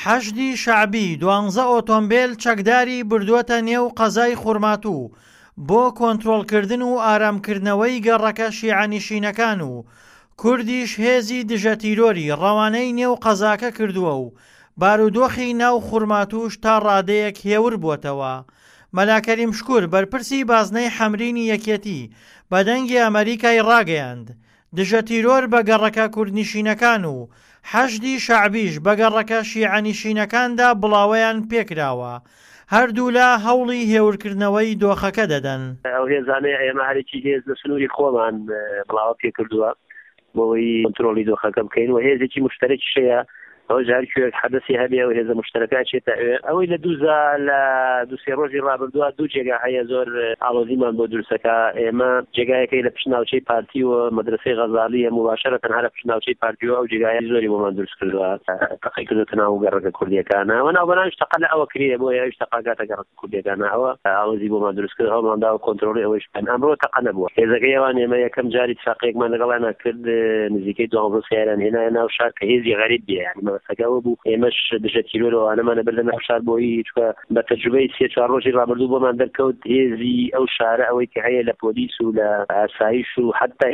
حەشدی شەعبی 12 ئۆتۆمبیل چەکداری بردووەتە نێو قەزای خوڕماتوو بۆ کۆنتڕۆڵکردن و ئارامکردنەوەی گەڕەکە شیعەنشینەکان و کوردیش هێزی دژە تیرۆری ڕەوانەی نێو قەزاکە کردووە و بارودۆخی ناو خوڕماتووش تا ڕادەیەک هێور بووەتەوە. مەلاکەریم شکوور بەرپرسی بازنەی حەمرینی یەکێتی بە دەنگی ئەمریکای ڕاگەیاند دژە تیرۆر بە گەڕەکە کوردنشینەکان و حەشدی شەعبیش بە گەڕەکە شیعەنشینەکاندا بڵاوەیان پێکراوە. هەردوو لە هەوڵی هێورکردنەوەی دۆخەکە دەدەن. ئەو هێزانەیە ئێمە هەرێکی هێز لە سنووری خۆمان بڵاوە پێکردووە بۆەوەی کۆنتڕۆڵی دۆخەکە بکەین و هێزێکی مشتەرەکی شەیە ئەو جارکوێک حەدەسی هەبێ و هێزە مشتەرەکان چێتە ئەوەی لە لە دووسێ ڕۆژی ڕابردووە دوو جێگا هەیە زۆر ئاڵۆزیمان بۆ دروستەکە. ئێمە جێگایەکەی لە پشتناوچەی پارتی و مەدرسەی غەزاڵیە مباشەرە تەنها لە پشتناوچەی پارتیوە ئەو جێگایە زۆری بۆمان دروست کردووە تەقی کردوتە ناو گەڕەکە کوردیەکانە و ناوبەناویش تەقە لە ئەوە کرێ بۆ ئەویش تەقاگاتە گەڕەکە کوردیەکانە ئەوە ئاڵۆزی بۆمان دروست کرد هەوڵماندا و کۆنتڕۆڵی ئەوەش بکەن. ئەمڕۆ تەقە نەبووە هێزەکەی ئەوان ئێمە یەکەم جاری اتفاقیەکمان لەگەڵیان کرد نزیکەی 12 سیاران هێنایە ناو شار کە هێزی غەریب بێ یعنی مەبەستەکەەوە بوو ئێمەش دژە تیرۆرەوانەمانە بەردە ناو شار بۆی چکە بە تەجروبەی 3-4 ڕۆژی ڕابردوو بۆمان دەرکەوت هێزی ئەو شارە ئەوەی کە هەیە لە پۆلیس و لە ئاسایش و حتا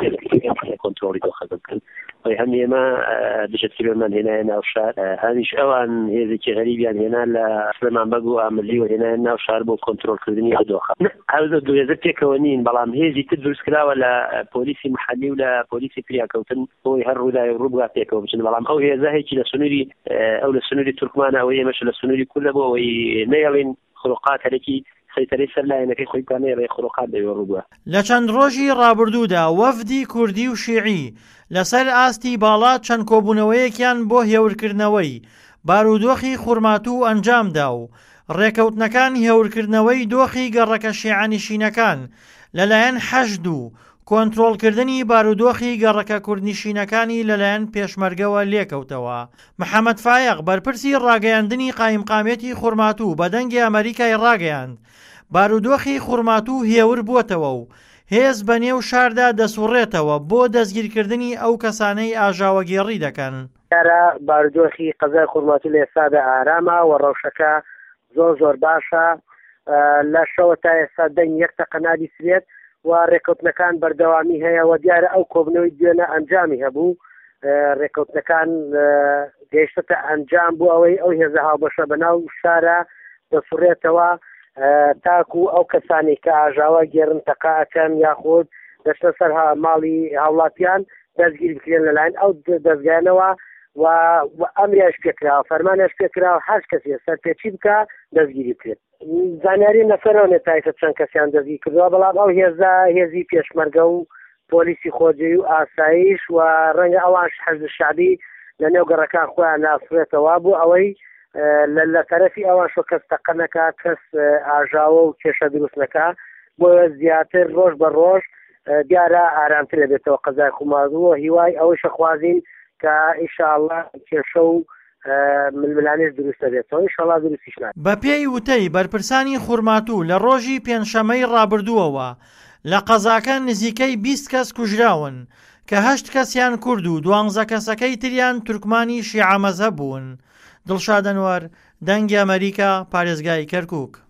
کۆنتڕۆڵی دۆخەکە بکەن هەم ئێمە دژە تیرۆرمان هێنایە ناو شار هەمیش ئەوان هێزێکی غەریبیان هێنا لە سلێمانبەگ و ئامەلی و هێنایە ناو شار بۆ کۆنتڕۆڵکردنی ئەو دۆخە. هەوزە دوو هێزە پێکەوە نین بەڵام هێزی تر دروست کراوە لە پۆلیسی محەلی و لە پۆلیسی فریاکەوتن بۆی هەر ڕووداوی ڕووبگا پێکەوە بچن بەڵام ئەو هێزە هێکی لە سنووری ئەو لە سنووری تورکمانە ئەوەی ئێمەش لە سنووری کوردە بۆ ئەوەی نەیەڵین خولقات هەرێکی سەیتەرەی سەرلایەنەکەی خۆی بکانێ خولقات دەوێ ڕووبووە. لە چەند ڕۆژی ڕابردوودا وەفدی کوردی و شیعی لەسەر ئاستی باڵا چەند کۆبوونەوەیەکیان بۆ هێورکردنەوەی بارودۆخی خوڕماتوو ئەنجامدا و ڕێکەوتنەکان هێورکردنەوەی دۆخی گەڕەکە شیعەنشینەکان لەلایەن حەشد و کۆنتڕۆڵکردنی بارودۆخی گەڕەکە کوردنشینەکانی لەلایەن پێشمەرگەوە لێکەوتەوە. محەممەد فایق بەرپرسی ڕاگەیاندنی قایمقامێتی خوڕماتوو بە دەنگی ئەمریکای ڕاگەیاند بارودۆخی خوڕماتوو هێور بووەتەوە و هێز بە نێو شاردا دەسوڕێتەوە بۆ دەستگیرکردنی ئەو کەسانەی ئاژاوەگێڕی دەکەن. بارودۆخی قەزای خوڕماتوو لە ئێستادا ئارامە و ڕەوشەکە زۆر باشە لە شەوە تا ئێستا دەنگ 1 دقە نادیسرێت و ڕێکەوتنەکان بەردەوامی هەیە و دیارە ئەو کۆبنەوەی دوێنە ئەنجامی هەبوو ڕێکەوتنەکان گەیشتە ئەنجام بوو ئەوەی ئەو هێزە هاوبەشە بەناو شارە دەسوڕێتەوە تاکو ئەو کەسانی کە ئاژاوە گێڕن تەقاەکەن یاخود دەشتە سەر ماڵی هاوڵاتیان دەستگیر بکرێن لەلایەن ئەو دەستگایانەوە و ئەمریش پێکراوە فەرمانیش پێکراوە هەر کەسێ سەرپێچی بکە دەستگیری بکرێت. زانیاری نەفەرەوە تایفە چەند کەسیان دەستگیر کردووە بەڵام ئەو هێزی پێشمەرگە و پۆلیسی خۆجێی و ئاسایش و ڕەنگە ئەوانش حەزب شعبی لە نێو گەڕەکان خۆیان ناسوێتەوە بوو ئەوەی لە تەرەفی ئەوان شۆ کەس تەقە نەکا کەس ئاژاوە و کێشە دروست نەکا بۆ زیاتر ڕۆژ بە ڕۆژ دیارە ئارامتر دەبێتەوە قەزای خوڕماتوو هیوای ئەوەی شەخوازین کە ئینشاءالله کێشە و ململانێش دروست دەبێتەوە ئینشاءالله دروستیش نابێت. بە پێی وتەی بەرپرسانی خوڕماتوو لە ڕۆژی پێنجشەمەی ڕابردووەوە لە قەزاکە نزیکەی 20 کەس کوژراون کە 8 کەسیان کورد و 12 کەسەکەی تریان تورکمانی شیعە مەزهەب بوون. دڵشاد ئەنوەر، دەنگی ئەمریکا، پارێزگای کەرکووک.